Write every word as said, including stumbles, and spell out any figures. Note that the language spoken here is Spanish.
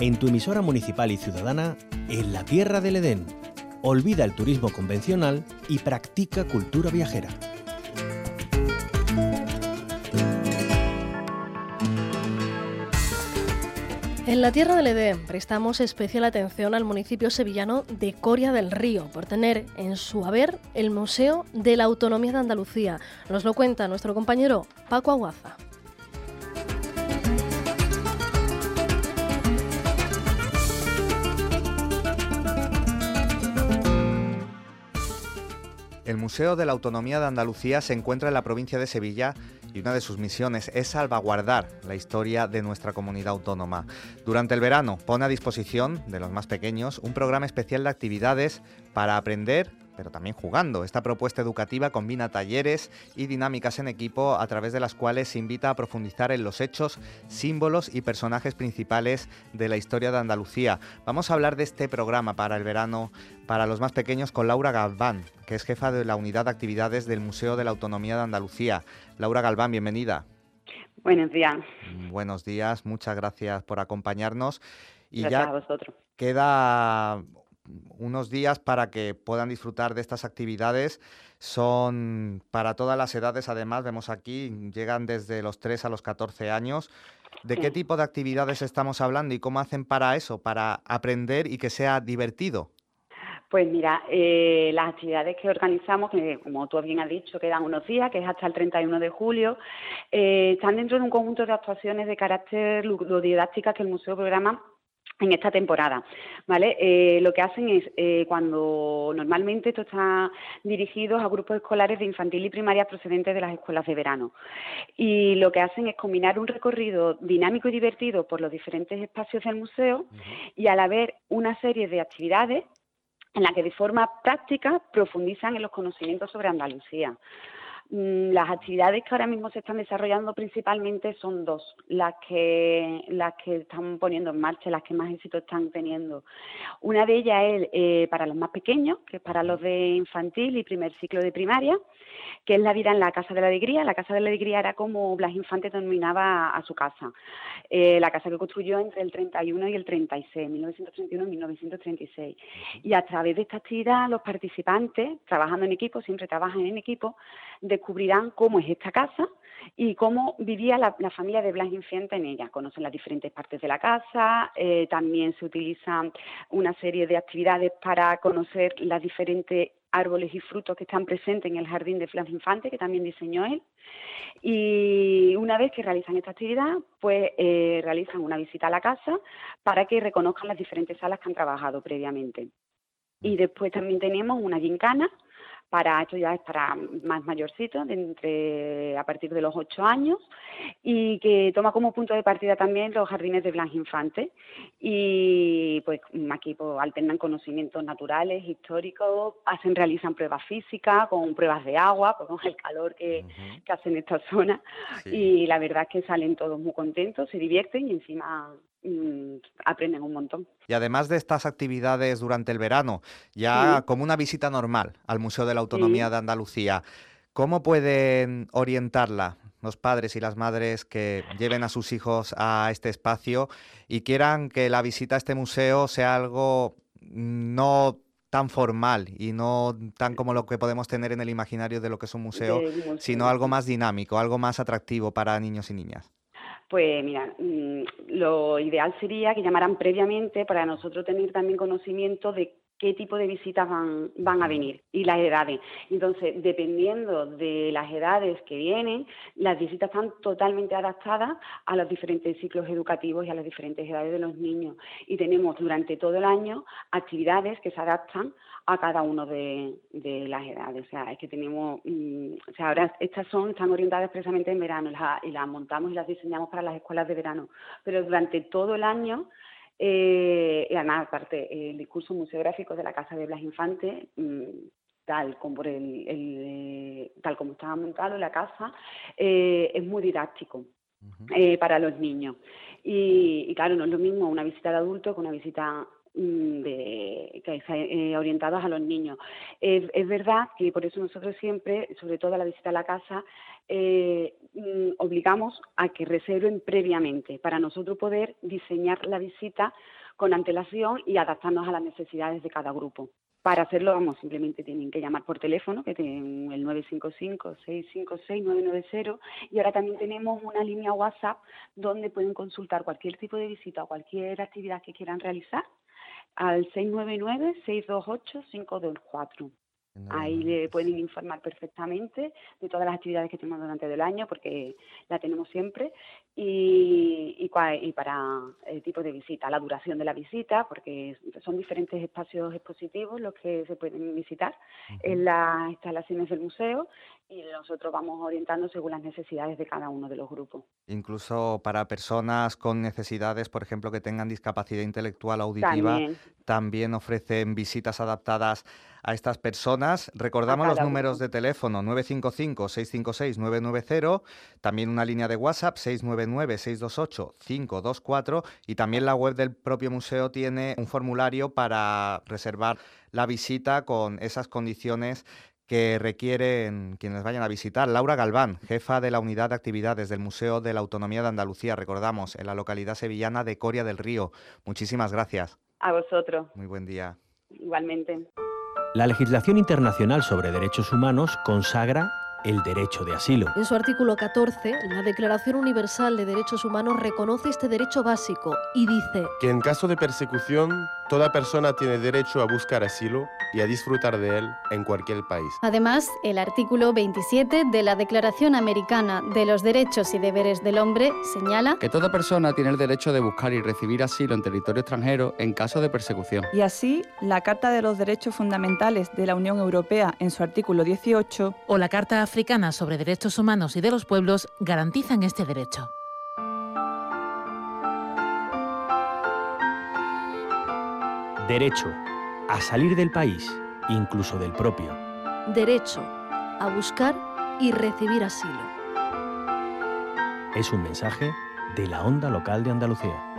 en tu emisora municipal y ciudadana, en la Tierra del Edén. Olvida el turismo convencional y practica cultura viajera. En la Tierra del Edén prestamos especial atención al municipio sevillano de Coria del Río por tener en su haber el Museo de la Autonomía de Andalucía. Nos lo cuenta nuestro compañero Paco Aguaza. El Museo de la Autonomía de Andalucía se encuentra en la provincia de Sevilla y una de sus misiones es salvaguardar la historia de nuestra comunidad autónoma. Durante el verano pone a disposición de los más pequeños un programa especial de actividades para aprender, pero también jugando. Esta propuesta educativa combina talleres y dinámicas en equipo a través de las cuales se invita a profundizar en los hechos, símbolos y personajes principales de la historia de Andalucía. Vamos a hablar de este programa para el verano para los más pequeños con Laura Galván, que es jefa de la Unidad de Actividades del Museo de la Autonomía de Andalucía. Laura Galván, bienvenida. Buenos días. Buenos días, muchas gracias por acompañarnos. Y gracias ya a vosotros. Queda unos días para que puedan disfrutar de estas actividades. Son para todas las edades, además, vemos aquí, llegan desde los tres a los catorce años. ¿De sí. qué tipo de actividades estamos hablando y cómo hacen para eso, para aprender y que sea divertido? Pues mira, eh, las actividades que organizamos, que como tú bien has dicho, quedan unos días, que es hasta el treinta y uno de julio, eh, están dentro de un conjunto de actuaciones de carácter ludodidácticas que el museo programa en esta temporada, ¿vale? Eh, lo que hacen es, eh, cuando normalmente esto está dirigido a grupos escolares de infantil y primaria procedentes de las escuelas de verano, y lo que hacen es combinar un recorrido dinámico y divertido por los diferentes espacios del museo uh-huh. y al haber una serie de actividades en la que de forma práctica profundizan en los conocimientos sobre Andalucía. Las actividades que ahora mismo se están desarrollando principalmente son dos, las que las que están poniendo en marcha, las que más éxito están teniendo. Una de ellas es eh, para los más pequeños, que es para los de infantil y primer ciclo de primaria, que es la vida en la Casa de la Alegría. La Casa de la Alegría era como Blas Infante denominaba a su casa, eh, la casa que construyó entre el treinta y uno y el treinta y seis, mil novecientos treinta y uno y mil novecientos treinta y seis. Y a través de esta actividad los participantes, trabajando en equipo, siempre trabajan en equipo, descubrirán cómo es esta casa y cómo vivía la, la familia de Blas Infante en ella. Conocen las diferentes partes de la casa, eh, también se utilizan una serie de actividades para conocer las diferentes árboles y frutos que están presentes en el jardín de Blas Infante, que también diseñó él. Y una vez que realizan esta actividad, pues eh, realizan una visita a la casa para que reconozcan las diferentes salas que han trabajado previamente. Y después también tenemos una gincana, para esto ya es para más mayorcitos, de entre a partir de los ocho años, y que toma como punto de partida también los jardines de Blas Infante. Y pues aquí pues, alternan conocimientos naturales, históricos, hacen, realizan pruebas físicas, con pruebas de agua, pues con el calor que, uh-huh. que hace en esta zona. Sí. Y la verdad es que salen todos muy contentos, se divierten y encima mmm, aprenden un montón. Y además de estas actividades durante el verano, ya sí. como una visita normal al Museo de la Autonomía sí. de Andalucía, ¿cómo pueden orientarla los padres y las madres que lleven a sus hijos a este espacio y quieran que la visita a este museo sea algo no tan formal y no tan como lo que podemos tener en el imaginario de lo que es un museo, museo sino algo más dinámico, algo más atractivo para niños y niñas? Pues mira, lo ideal sería que llamaran previamente para nosotros tener también conocimiento de qué tipo de visitas van, van a venir y las edades. Entonces, dependiendo de las edades que vienen, las visitas están totalmente adaptadas a los diferentes ciclos educativos y a las diferentes edades de los niños. Y tenemos durante todo el año actividades que se adaptan a cada uno de, de las edades. O sea, es que tenemos, mmm, o sea, ahora estas son, están orientadas expresamente en verano la, y las montamos y las diseñamos para las escuelas de verano. Pero durante todo el año, eh, y además, aparte, el discurso museográfico de la Casa de Blas Infante, mmm, tal como por el, el tal como estaba montado la casa, eh, es muy didáctico uh-huh. eh, para los niños. Y, y claro, no es lo mismo una visita de adulto que una visita de, que están eh, orientados a los niños. Es, es verdad que por eso nosotros siempre, sobre todo a la visita a la casa, eh, obligamos a que reserven previamente para nosotros poder diseñar la visita con antelación y adaptarnos a las necesidades de cada grupo. Para hacerlo, vamos, simplemente tienen que llamar por teléfono, que tienen el nueve cinco cinco, seis cinco seis, nueve nueve cero, y ahora también tenemos una línea WhatsApp donde pueden consultar cualquier tipo de visita o cualquier actividad que quieran realizar al seis nueve nueve, seis dos ocho, cinco dos cuatro. Ahí le pueden informar perfectamente de todas las actividades que tenemos durante el año, porque la tenemos siempre, y, y, y para el tipo de visita, la duración de la visita, porque son diferentes espacios expositivos los que se pueden visitar uh-huh. en las instalaciones del museo, y nosotros vamos orientando según las necesidades de cada uno de los grupos. Incluso para personas con necesidades, por ejemplo, que tengan discapacidad intelectual o auditiva, también, también ofrecen visitas adaptadas a estas personas. Recordamos los números uno. de teléfono nueve cinco cinco, seis cinco seis, nueve nueve cero, también una línea de WhatsApp seis nueve nueve, seis dos ocho, cinco dos cuatro, y también la web del propio museo tiene un formulario para reservar la visita con esas condiciones que requieren quienes vayan a visitar. Laura Galván, jefa de la Unidad de Actividades del Museo de la Autonomía de Andalucía, recordamos, en la localidad sevillana de Coria del Río. Muchísimas gracias. A vosotros. Muy buen día. Igualmente. La legislación internacional sobre derechos humanos consagra el derecho de asilo. En su artículo catorce, la Declaración Universal de Derechos Humanos reconoce este derecho básico y dice que en caso de persecución, toda persona tiene derecho a buscar asilo y a disfrutar de él en cualquier país. Además, el artículo veintisiete de la Declaración Americana de los Derechos y Deberes del Hombre señala que toda persona tiene el derecho de buscar y recibir asilo en territorio extranjero en caso de persecución. Y así, la Carta de los Derechos Fundamentales de la Unión Europea, en su artículo dieciocho, o la Carta Africana sobre Derechos Humanos y de los Pueblos garantizan este derecho. Derecho a salir del país, incluso del propio. Derecho a buscar y recibir asilo. Es un mensaje de la Onda Local de Andalucía.